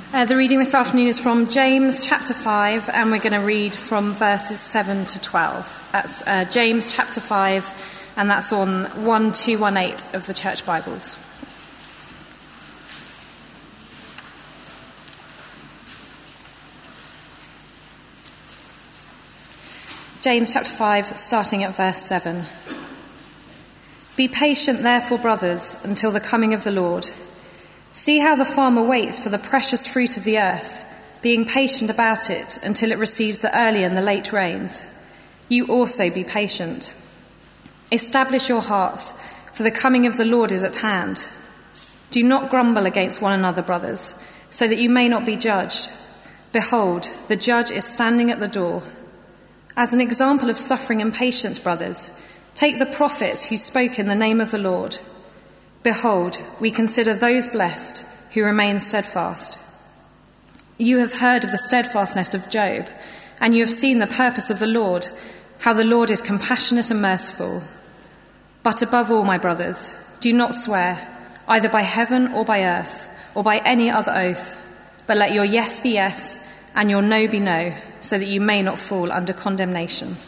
The reading this afternoon is from James chapter 5, and we're going to read from verses 7 to 12. That's James chapter 5, and that's on 1218 of the Church Bibles. James chapter 5, starting at verse 7. Be patient, therefore, brothers, until the coming of the Lord. See how the farmer waits for the precious fruit of the earth, being patient about it until it receives the early and the late rains. You also be patient. Establish your hearts, for the coming of the Lord is at hand. Do not grumble against one another, brothers, so that you may not be judged. Behold, the judge is standing at the door. As an example of suffering and patience, brothers, take the prophets who spoke in the name of the Lord. Behold, we consider those blessed who remain steadfast. You have heard of the steadfastness of Job, and you have seen the purpose of the Lord, how the Lord is compassionate and merciful. But above all, my brothers, do not swear, either by heaven or by earth, or by any other oath, but let your yes be yes, and your no be no, so that you may not fall under condemnation.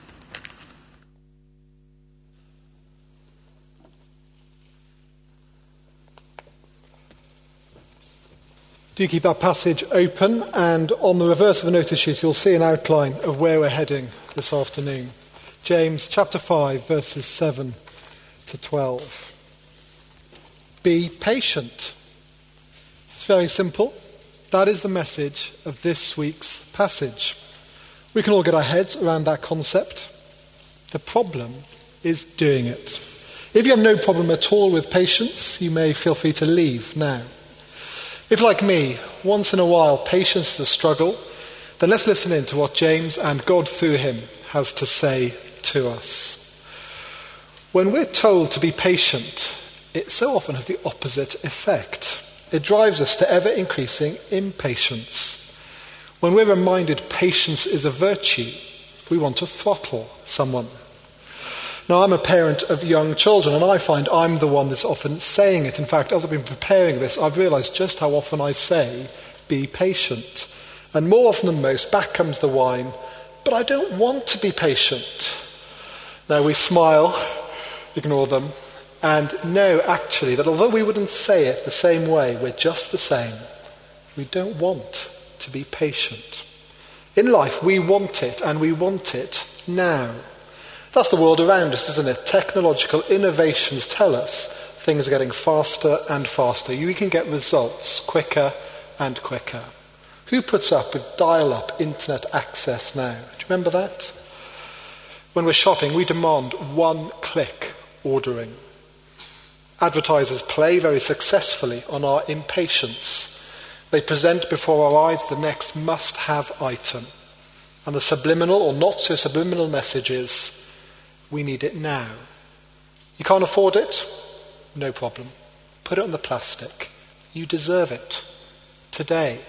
Do keep that passage open, and on the reverse of the notice sheet you'll see an outline of where we're heading this afternoon. James chapter 5 verses 7 to 12. Be patient. It's very simple. That is the message of this week's passage. We can all get our heads around that concept. The problem is doing it. If you have no problem at all with patience, you may feel free to leave now. If, like me, once in a while patience is a struggle, then let's listen in to what James and God through him has to say to us. When we're told to be patient, it so often has the opposite effect. It drives us to ever-increasing impatience. When we're reminded patience is a virtue, we want to throttle someone. Now, I'm a parent of young children, and I find I'm the one that's often saying it. In fact, as I've been preparing this, I've realised just how often I say, be patient. And more often than most, back comes the whine, but I don't want to be patient. Now, we smile, ignore them, and know, actually, that although we wouldn't say it the same way, we're just the same. We don't want to be patient. In life, we want it, and we want it now. That's the world around us, isn't it? Technological innovations tell us things are getting faster and faster. We can get results quicker and quicker. Who puts up with dial-up internet access now? Do you remember that? When we're shopping, we demand one-click ordering. Advertisers play very successfully on our impatience. They present before our eyes the next must-have item. And the subliminal or not so subliminal message is, we need it now. You can't afford it? No problem. Put it on the plastic. You deserve it. Today.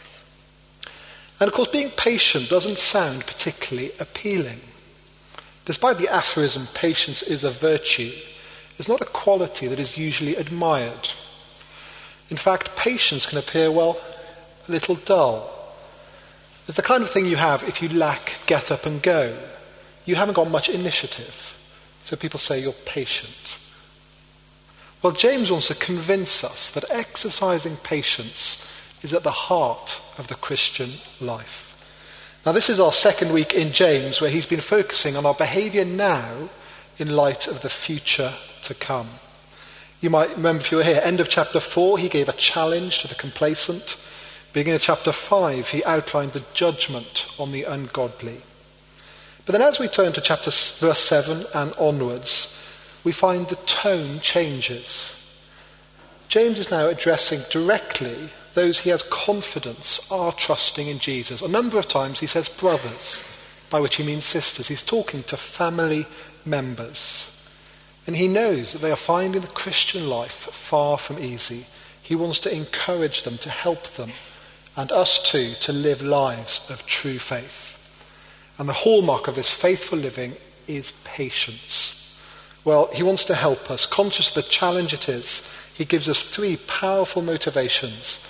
And of course, being patient doesn't sound particularly appealing. Despite the aphorism, patience is a virtue, it's not a quality that is usually admired. In fact, patience can appear, a little dull. It's the kind of thing you have if you lack get up and go. You haven't got much initiative, so people say you're patient. Well, James wants to convince us that exercising patience is at the heart of the Christian life. Now, this is our second week in James, where he's been focusing on our behaviour now in light of the future to come. You might remember, if you were here, end of chapter 4, he gave a challenge to the complacent. Beginning of chapter 5, he outlined the judgment on the ungodly. But then as we turn to verse 7 and onwards, we find the tone changes. James is now addressing directly those he has confidence are trusting in Jesus. A number of times he says brothers, by which he means sisters. He's talking to family members. And he knows that they are finding the Christian life far from easy. He wants to encourage them, to help them, and us too, to live lives of true faith. And the hallmark of this faithful living is patience. Well, he wants to help us. Conscious of the challenge it is, he gives us 3 powerful motivations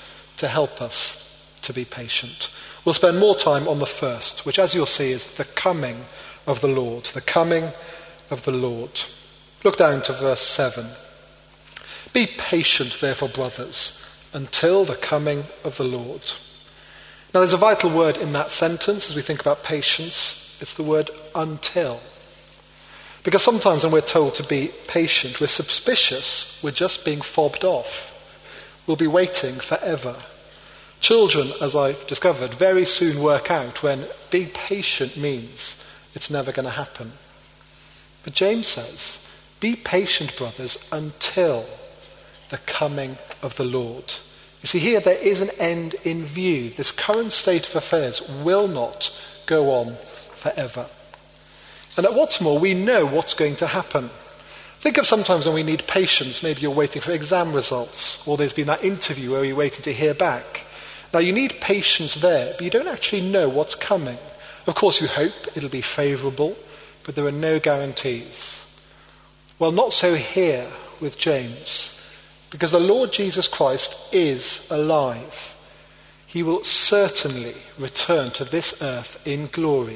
to help us to be patient. We'll spend more time on the first, which, as you'll see, is the coming of the Lord. The coming of the Lord. Look down to verse 7. Be patient, therefore, brothers, until the coming of the Lord. Now, there's a vital word in that sentence as we think about patience. It's the word until. Because sometimes when we're told to be patient, we're suspicious we're just being fobbed off. We'll be waiting forever. Children, as I've discovered, very soon work out when being patient means it's never going to happen. But James says, be patient, brothers, until the coming of the Lord. You see, here there is an end in view. This current state of affairs will not go on forever. And what's more, we know what's going to happen. Think of sometimes when we need patience. Maybe you're waiting for exam results, or there's been that interview where you're waiting to hear back. Now, you need patience there, but you don't actually know what's coming. Of course, you hope it'll be favourable, but there are no guarantees. Well, not so here with James, because the Lord Jesus Christ is alive. He will certainly return to this earth in glory.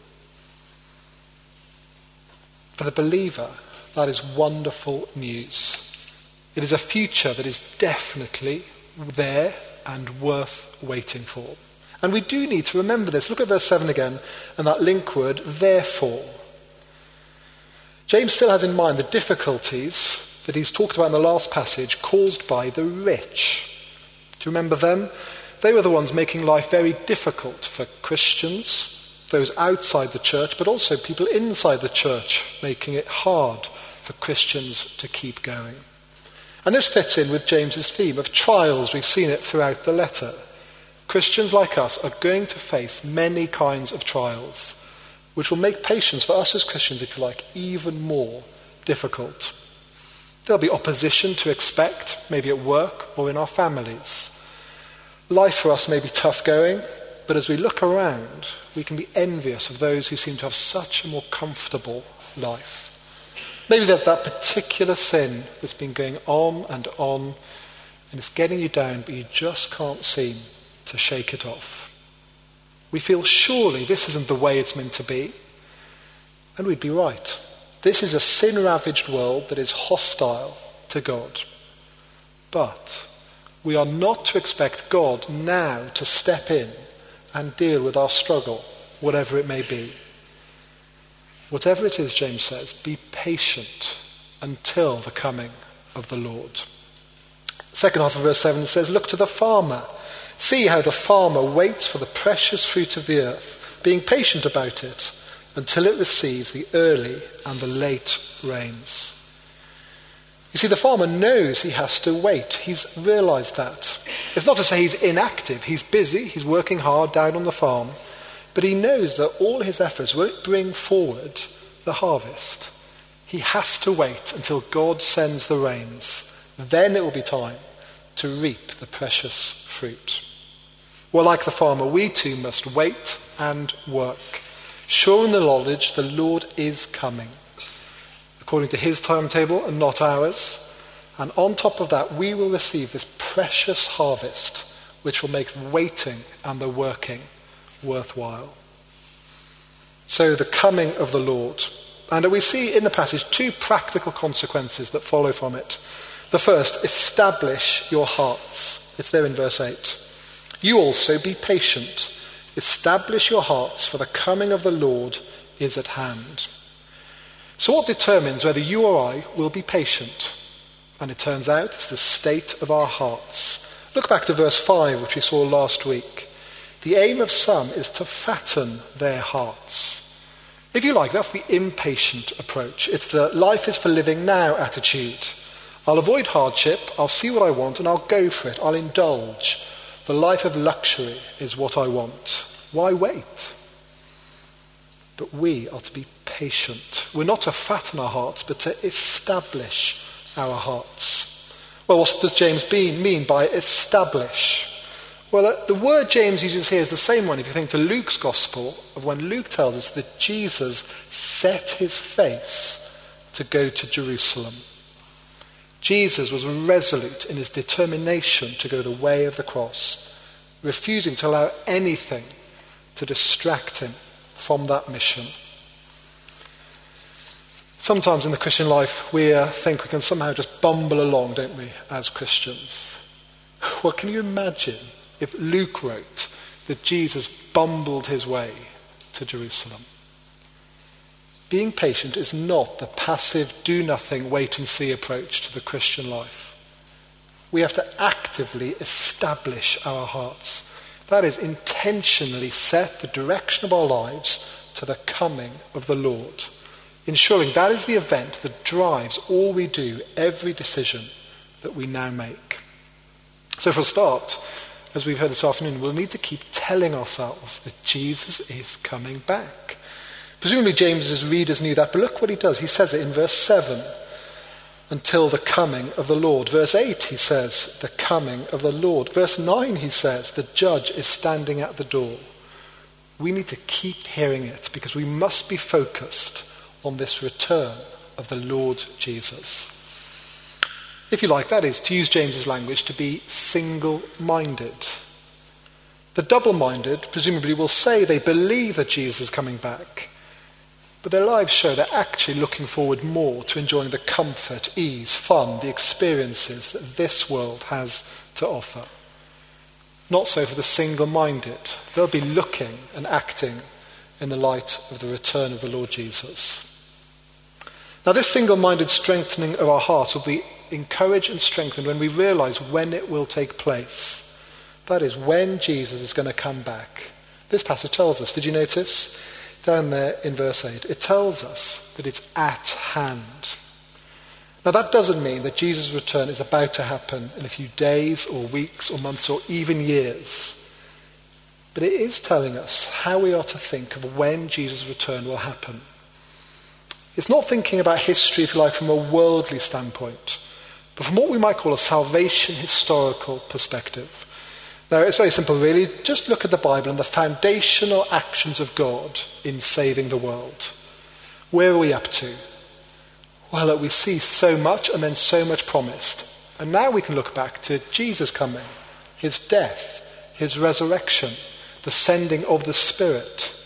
For the believer, that is wonderful news. It is a future that is definitely there and worth waiting for. And we do need to remember this. Look at verse 7 again, and that link word, therefore. James still has in mind the difficulties that he's talked about in the last passage caused by the rich. Do you remember them? They were the ones making life very difficult for Christians, those outside the church, but also people inside the church, making it hard for Christians to keep going. And this fits in with James's theme of trials. We've seen it throughout the letter. Christians like us are going to face many kinds of trials, which will make patience for us as Christians, if you like, even more difficult. There'll be opposition to expect, maybe at work or in our families. Life for us may be tough going, but as we look around, we can be envious of those who seem to have such a more comfortable life. Maybe there's that particular sin that's been going on, and it's getting you down, but you just can't seem to shake it off. We feel surely this isn't the way it's meant to be, and we'd be right. This is a sin-ravaged world that is hostile to God. But we are not to expect God now to step in and deal with our struggle, whatever it may be. Whatever it is, James says, be patient until the coming of the Lord. Second half of verse 7 says, look to the farmer. See how the farmer waits for the precious fruit of the earth, being patient about it until it receives the early and the late rains. You see, the farmer knows he has to wait. He's realised that. It's not to say he's inactive. He's busy. He's working hard down on the farm. But he knows that all his efforts won't bring forward the harvest. He has to wait until God sends the rains. Then it will be time to reap the precious fruit. Well, like the farmer, we too must wait and work, sure in the knowledge the Lord is coming, according to his timetable and not ours. And on top of that, we will receive this precious harvest, which will make the waiting and the working worthwhile. So the coming of the Lord. And we see in the passage two practical consequences that follow from it. The first, establish your hearts. It's there in verse 8. You also be patient. Establish your hearts, for the coming of the Lord is at hand. So what determines whether you or I will be patient? And it turns out it's the state of our hearts. Look back to verse 5, which we saw last week. The aim of some is to fatten their hearts. If you like, that's the impatient approach. It's the life is for living now attitude. I'll avoid hardship, I'll see what I want, and I'll go for it. I'll indulge. The life of luxury is what I want. Why wait? But we are to be patient. We're not to fatten our hearts, but to establish our hearts. Well, what does James mean by establish? Well, the word James uses here is the same one if you think to Luke's gospel, of when Luke tells us that Jesus set his face to go to Jerusalem. Jesus was resolute in his determination to go the way of the cross, refusing to allow anything to distract him from that mission. Sometimes in the Christian life we think we can somehow just bumble along, don't we, as Christians? Well, can you imagine if Luke wrote that Jesus bumbled his way to Jerusalem? Being patient is not the passive, do-nothing, wait-and-see approach to the Christian life. We have to actively establish our hearts. That is, intentionally set the direction of our lives to the coming of the Lord, ensuring that is the event that drives all we do, every decision that we now make. So for a start, as we've heard this afternoon, we'll need to keep telling ourselves that Jesus is coming back. Presumably James's readers knew that, but look what he does. He says it in verse 7, until the coming of the Lord. Verse 8, he says, the coming of the Lord. Verse 9, he says, the judge is standing at the door. We need to keep hearing it because we must be focused on this return of the Lord Jesus. If you like, that is, to use James's language, to be single-minded. The double-minded presumably will say they believe that Jesus is coming back, but their lives show they're actually looking forward more to enjoying the comfort, ease, fun, the experiences that this world has to offer. Not so for the single-minded. They'll be looking and acting in the light of the return of the Lord Jesus. Now, this single-minded strengthening of our hearts will be encouraged and strengthened when we realize when it will take place. That is, when Jesus is going to come back. This passage tells us, did you notice? Down there in verse 8, it tells us that it's at hand. Now that doesn't mean that Jesus' return is about to happen in a few days or weeks or months or even years. But it is telling us how we are to think of when Jesus' return will happen. It's not thinking about history, if you like, from a worldly standpoint, but from what we might call a salvation historical perspective. Now, it's very simple, really. Just look at the Bible and the foundational actions of God in saving the world. Where are we up to? Well, look, we see so much and then so much promised. And now we can look back to Jesus coming, his death, his resurrection, the sending of the Spirit.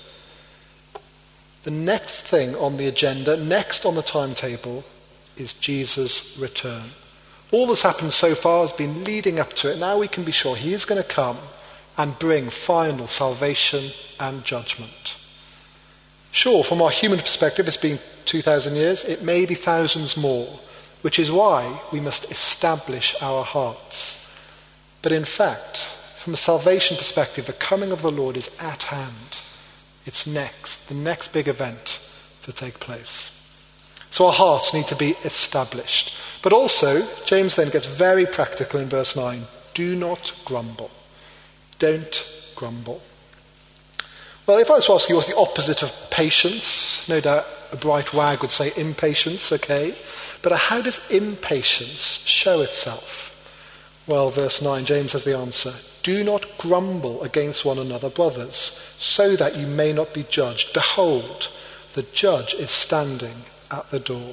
The next thing on the agenda, next on the timetable, is Jesus' return. All that's happened so far has been leading up to it. Now we can be sure he is going to come and bring final salvation and judgment. Sure, from our human perspective, it's been 2,000 years. It may be thousands more, which is why we must establish our hearts. But in fact, from a salvation perspective, the coming of the Lord is at hand. It's next, the next big event to take place. So our hearts need to be established. But also, James then gets very practical in verse 9. Do not grumble. Don't grumble. Well, if I was to ask you what's the opposite of patience, no doubt a bright wag would say impatience, okay? But how does impatience show itself? Well, verse 9, James has the answer. Do not grumble against one another, brothers, so that you may not be judged. Behold, the judge is standing at the door.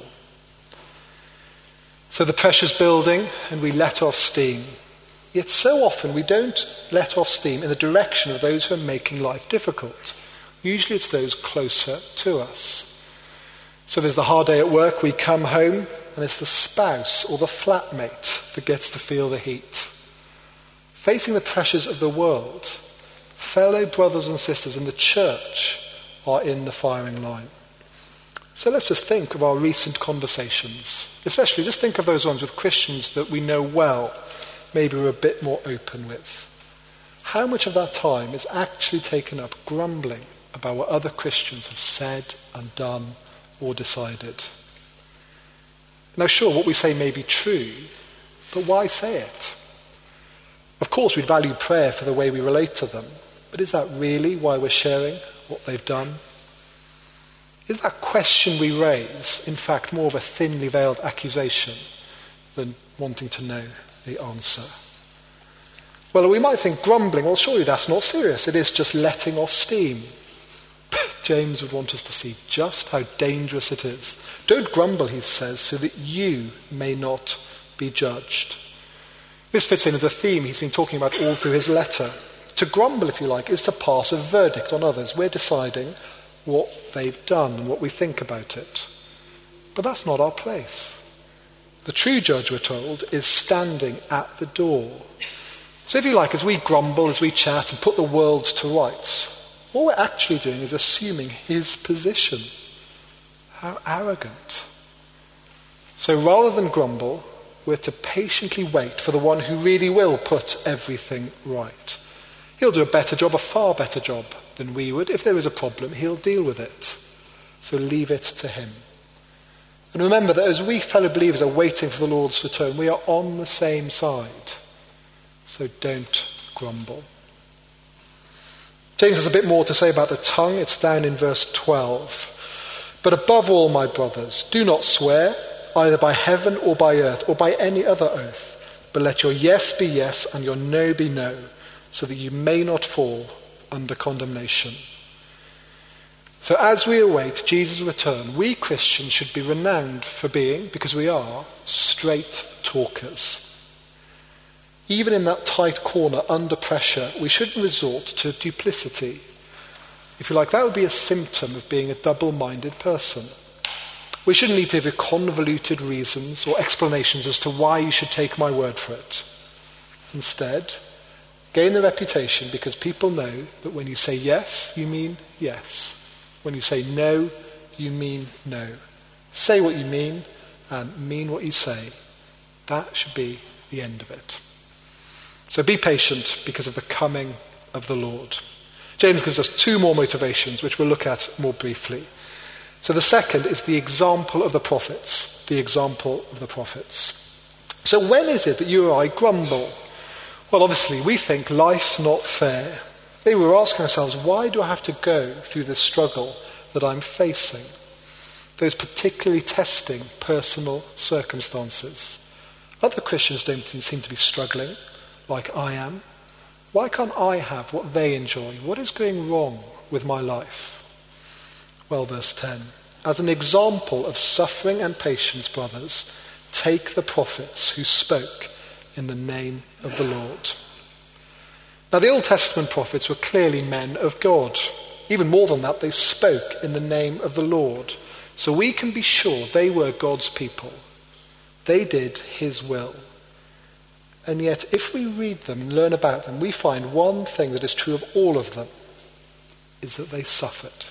So the pressure's building and we let off steam. Yet so often we don't let off steam in the direction of those who are making life difficult. Usually it's those closer to us. So there's the hard day at work, we come home and it's the spouse or the flatmate that gets to feel the heat. Facing the pressures of the world, fellow brothers and sisters in the church are in the firing line. So let's just think of our recent conversations, especially just think of those ones with Christians that we know well, maybe we're a bit more open with. How much of that time is actually taken up grumbling about what other Christians have said and done or decided? Now sure, what we say may be true, but why say it? Of course we'd value prayer for the way we relate to them, but is that really why we're sharing what they've done? Is that question we raise, in fact, more of a thinly veiled accusation than wanting to know the answer? Well, we might think grumbling, well, surely that's not serious. It is just letting off steam. But James would want us to see just how dangerous it is. Don't grumble, he says, so that you may not be judged. This fits in with the theme he's been talking about all through his letter. To grumble, if you like, is to pass a verdict on others. We're deciding what they've done and what we think about it. But that's not our place. The true judge, we're told, is standing at the door. So if you like, as we grumble, as we chat and put the world to rights, what we're actually doing is assuming his position. How arrogant. So rather than grumble, we're to patiently wait for the one who really will put everything right. He'll do a better job, a far better job than we would. If there is a problem, he'll deal with it. So leave it to him. And remember that as we fellow believers are waiting for the Lord's return, we are on the same side. So don't grumble. James has a bit more to say about the tongue. It's down in verse 12. But above all, my brothers, do not swear, either by heaven or by earth or by any other oath, but let your yes be yes and your no be no, so that you may not fall under condemnation. So as we await Jesus' return, we Christians should be renowned for being, because we are, straight talkers. Even in that tight corner under pressure, we shouldn't resort to duplicity. If you like, that would be a symptom of being a double-minded person. We shouldn't need to give convoluted reasons or explanations as to why you should take my word for it. Instead, gain the reputation because people know that when you say yes, you mean yes. When you say no, you mean no. Say what you mean and mean what you say. That should be the end of it. So be patient because of the coming of the Lord. James gives us two more motivations, which we'll look at more briefly. So the second is the example of the prophets. The example of the prophets. So when is it that you or I grumble? Well, obviously, we think life's not fair. Maybe we're asking ourselves, why do I have to go through this struggle that I'm facing? Those particularly testing personal circumstances. Other Christians don't seem to be struggling like I am. Why can't I have what they enjoy? What is going wrong with my life? Well, verse 10. As an example of suffering and patience, brothers, take the prophets who spoke in the name of the Lord. Now, the Old Testament prophets were clearly men of God. Even more than that, they spoke in the name of the Lord. So we can be sure they were God's people. They did his will. And yet, if we read them and learn about them, we find one thing that is true of all of them, is that they suffered.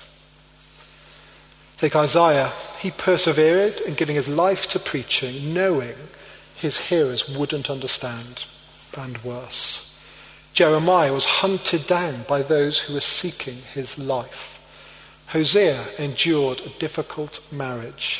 Take Isaiah. He persevered in giving his life to preaching, knowing his hearers wouldn't understand, and worse. Jeremiah was hunted down by those who were seeking his life. Hosea endured a difficult marriage.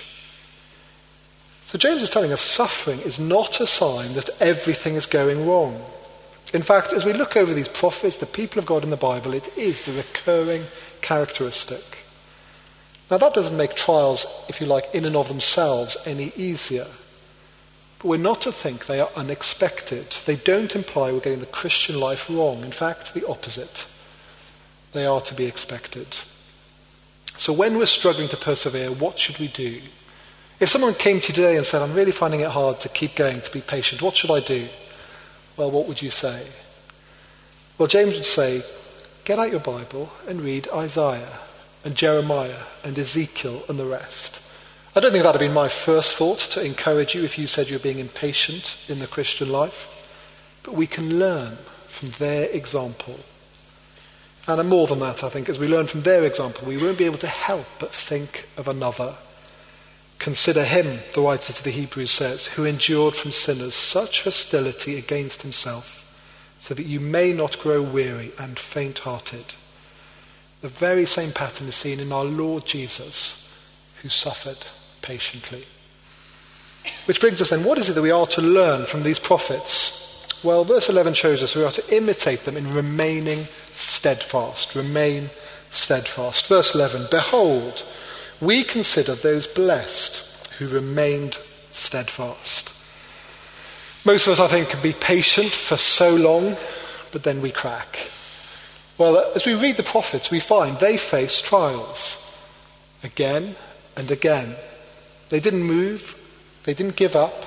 So James is telling us suffering is not a sign that everything is going wrong. In fact, as we look over these prophets, the people of God in the Bible, it is the recurring characteristic. Now that doesn't make trials, if you like, in and of themselves any easier. But we're not to think they are unexpected. They don't imply we're getting the Christian life wrong. In fact, the opposite. They are to be expected. So when we're struggling to persevere, what should we do? If someone came to you today and said, I'm really finding it hard to keep going, to be patient, what should I do? Well, what would you say? Well, James would say, get out your Bible and read Isaiah and Jeremiah and Ezekiel and the rest. I don't think that would have been my first thought to encourage you if you said you're being impatient in the Christian life. But we can learn from their example. And more than that, I think, as we learn from their example, we won't be able to help but think of another. Consider him, the writer to the Hebrews says, who endured from sinners such hostility against himself, so that you may not grow weary and faint-hearted. The very same pattern is seen in our Lord Jesus, who suffered patiently. Which brings us then, what is it that we are to learn from these prophets? Well, verse 11 shows us we are to imitate them in remaining steadfast. Remain steadfast. Verse 11, behold, we consider those blessed who remained steadfast. Most of us, I think, can be patient for so long, but then we crack. Well, as we read the prophets, we find they faced trials again and again. They didn't move. They didn't give up.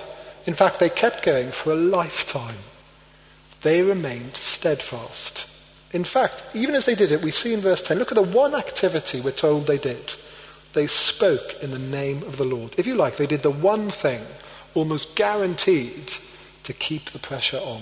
In fact, they kept going for a lifetime. They remained steadfast. In fact, even as they did it, we see in verse 10, look at the one activity we're told they did. They spoke in the name of the Lord. If you like, they did the one thing, almost guaranteed, to keep the pressure on.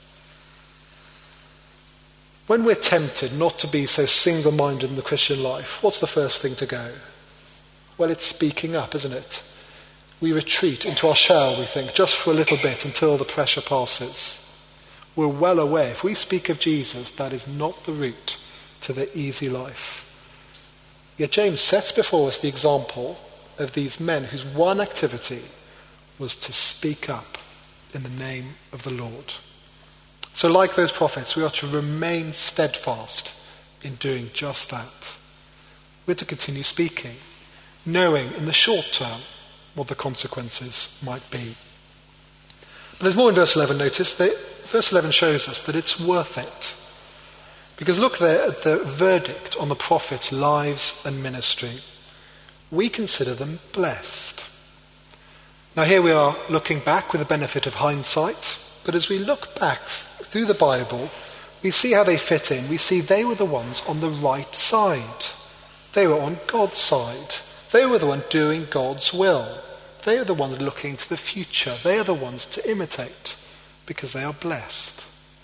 When we're tempted not to be so single-minded in the Christian life, what's the first thing to go? Well, it's speaking up, isn't it? We retreat into our shell, we think, just for a little bit until the pressure passes. We're well aware, if we speak of Jesus, that is not the route to the easy life. Yet James sets before us the example of these men whose one activity was to speak up in the name of the Lord. So like those prophets, we are to remain steadfast in doing just that. We're to continue speaking, knowing in the short term what the consequences might be. But there's more in verse 11, notice. Verse 11 shows us that it's worth it. Because look there at the verdict on the prophets' lives and ministry. We consider them blessed. Now here we are looking back with the benefit of hindsight, but as we look back through the Bible, we see how they fit in. We see they were the ones on the right side. They were on God's side. They were the ones doing God's will. They are the ones looking to the future. They are the ones to imitate because they are blessed.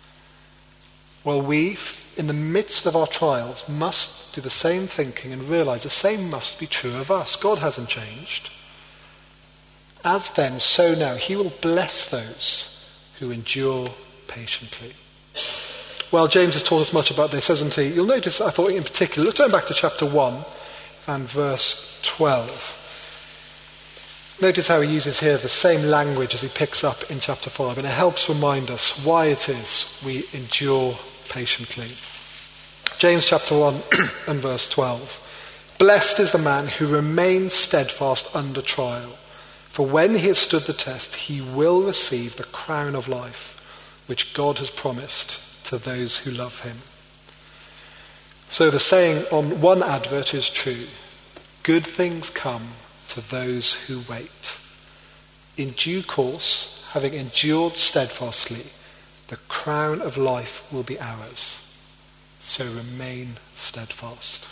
Well, we, in the midst of our trials, must do the same thinking and realize the same must be true of us. God hasn't changed. As then, so now, he will bless those who endure patiently. Well, James has taught us much about this, hasn't he? You'll notice, I thought in particular, let's turn back to chapter 1 and verse 12. Notice how he uses here the same language as he picks up in chapter 5, and it helps remind us why it is we endure patiently. James chapter 1 and verse 12. Blessed is the man who remains steadfast under trial, for when he has stood the test, he will receive the crown of life, which God has promised to those who love him. So the saying on one advert is true: good things come to those who wait. In due course, having endured steadfastly, the crown of life will be ours. So remain steadfast.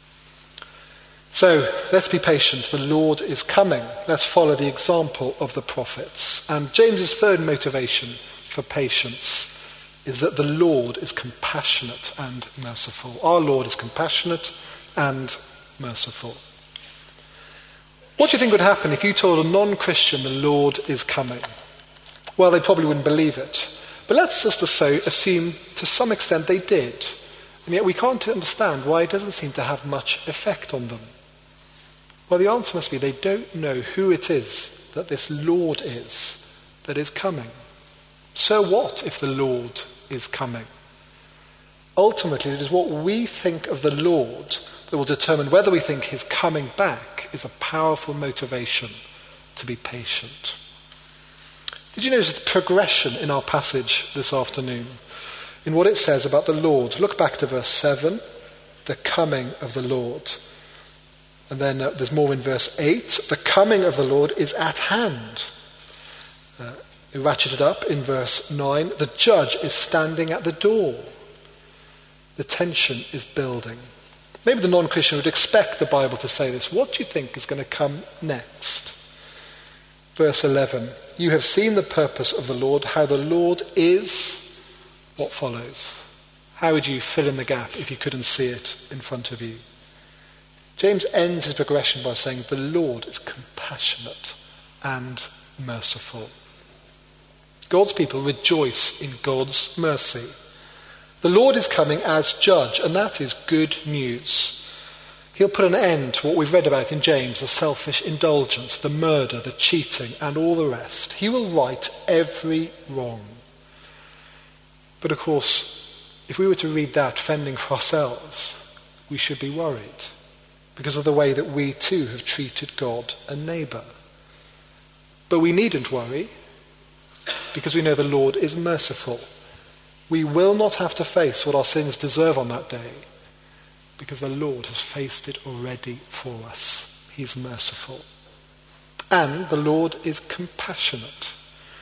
So let's be patient. The Lord is coming. Let's follow the example of the prophets. And James's third motivation for patience is that the Lord is compassionate and merciful. Our Lord is compassionate and merciful. What do you think would happen if you told a non-Christian the Lord is coming? Well, they probably wouldn't believe it. But let's just assume to some extent they did. And yet we can't understand why it doesn't seem to have much effect on them. Well, the answer must be they don't know who it is that this Lord is that is coming. So what if the Lord is coming? Ultimately, it is what we think of the Lord that will determine whether we think his coming back is a powerful motivation to be patient. Did you notice the progression in our passage this afternoon? In what it says about the Lord. Look back to verse 7, the coming of the Lord. And then there's more in verse 8, the coming of the Lord is at hand. It ratcheted up in verse 9, the judge is standing at the door. The tension is building. Maybe the non-Christian would expect the Bible to say this. What do you think is going to come next? Verse 11, you have seen the purpose of the Lord, how the Lord is. What follows? How would you fill in the gap if you couldn't see it in front of you? James ends his progression by saying the Lord is compassionate and merciful. God's people rejoice in God's mercy. The Lord is coming as judge, and that is good news. He'll put an end to what we've read about in James, the selfish indulgence, the murder, the cheating, and all the rest. He will right every wrong. But of course, if we were to read that fending for ourselves, we should be worried because of the way that we too have treated God and neighbour. But we needn't worry because we know the Lord is merciful. We will not have to face what our sins deserve on that day because the Lord has faced it already for us. He's merciful. And the Lord is compassionate.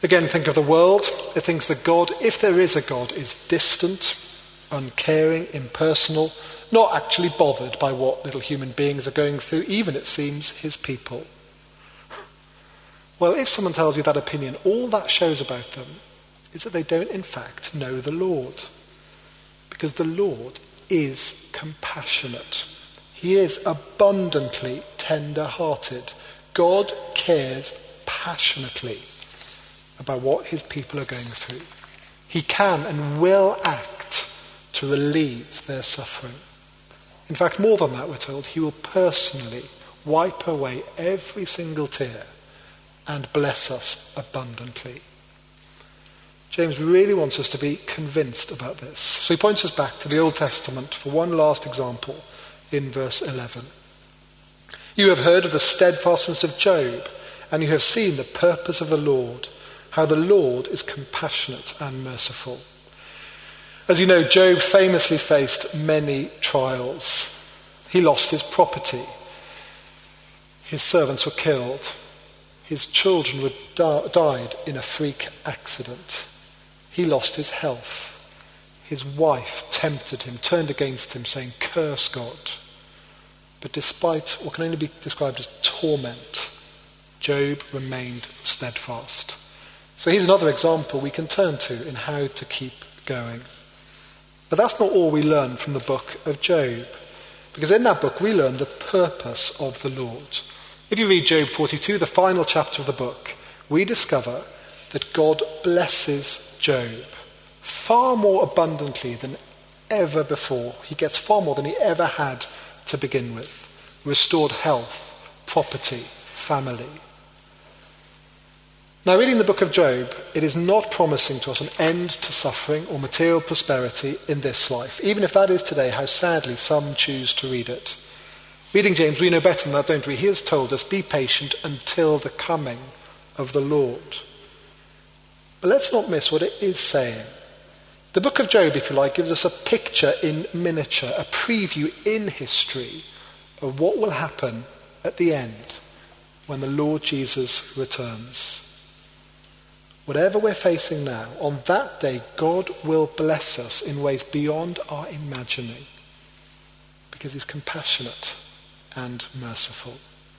Again, think of the world. It thinks that God, if there is a God, is distant, uncaring, impersonal, not actually bothered by what little human beings are going through, even, it seems, his people. Well, if someone tells you that opinion, all that shows about them is that they don't, in fact, know the Lord. Because the Lord is compassionate. He is abundantly tender-hearted. God cares passionately about what his people are going through. He can and will act to relieve their suffering. In fact, more than that, we're told, he will personally wipe away every single tear and bless us abundantly. James really wants us to be convinced about this. So he points us back to the Old Testament for one last example in verse 11. You have heard of the steadfastness of Job, and you have seen the purpose of the Lord, how the Lord is compassionate and merciful. As you know, Job famously faced many trials. He lost his property. His servants were killed. His children died in a freak accident. He lost his health. His wife tempted him, turned against him, saying, "Curse God." But despite what can only be described as torment, Job remained steadfast. So here's another example we can turn to in how to keep going. But that's not all we learn from the book of Job. Because in that book we learn the purpose of the Lord. If you read Job 42, the final chapter of the book, we discover that God blesses Job far more abundantly than ever before. He gets far more than he ever had to begin with. Restored health, property, family. Now, reading the book of Job, it is not promising to us an end to suffering or material prosperity in this life, even if that is today how sadly some choose to read it. Reading James, we know better than that, don't we? He has told us, be patient until the coming of the Lord. But let's not miss what it is saying. The book of Job, if you like, gives us a picture in miniature, a preview in history of what will happen at the end when the Lord Jesus returns. Whatever we're facing now, on that day, God will bless us in ways beyond our imagining because he's compassionate and merciful.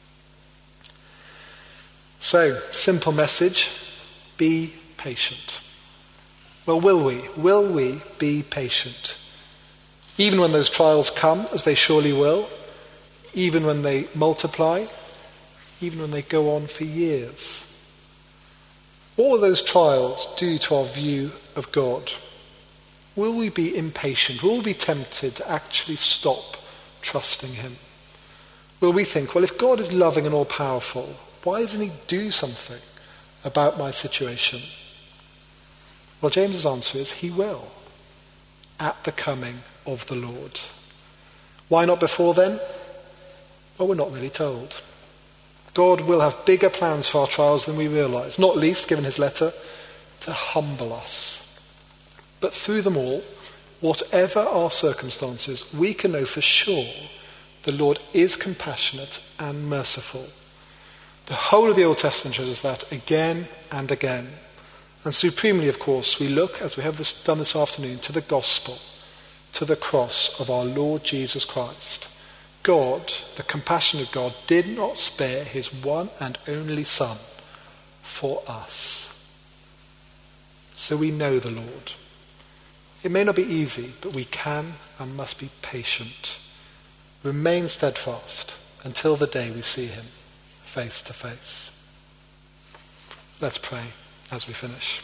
So, simple message, be patient. Well, will we? Will we be patient? Even when those trials come, as they surely will, even when they multiply, even when they go on for years. What will those trials do to our view of God? Will we be impatient? Will we be tempted to actually stop trusting him? Will we think, well, if God is loving and all-powerful, why doesn't he do something about my situation? Well, James's answer is he will, at the coming of the Lord. Why not before then? Well, we're not really told. God will have bigger plans for our trials than we realise, not least, given his letter, to humble us. But through them all, whatever our circumstances, we can know for sure the Lord is compassionate and merciful. The whole of the Old Testament shows us that again and again. And supremely, of course, we look, as we have done this afternoon, to the gospel, to the cross of our Lord Jesus Christ. God, the compassionate God, did not spare his one and only Son for us. So we know the Lord. It may not be easy, but we can and must be patient. Remain steadfast until the day we see him face to face. Let's pray as we finish.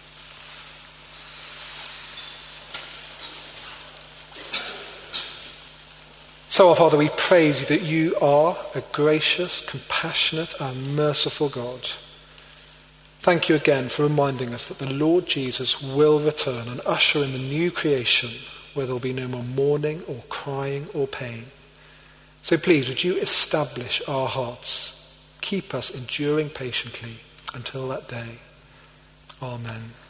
So, our Father, we praise you that you are a gracious, compassionate and merciful God. Thank you again for reminding us that the Lord Jesus will return and usher in the new creation where there will be no more mourning or crying or pain. So please, would you establish our hearts, keep us enduring patiently until that day. Amen.